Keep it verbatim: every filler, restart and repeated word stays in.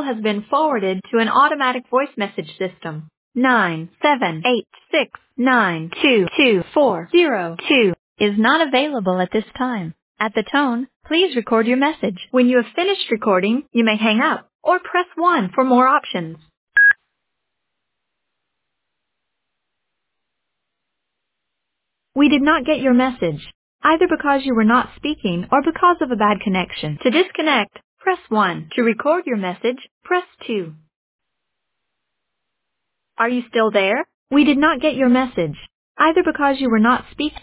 call has been forwarded to an automatic voice message system. nine seven eight six nine two two four zero two is not available at this time. At the tone, please record your message. When you have finished recording, you may hang up or press one for more options. We did not get your message, either because you were not speaking or because of a bad connection. To disconnect, press one. To record your message, press two. Are you still there? We did not get your message, either because you were not speaking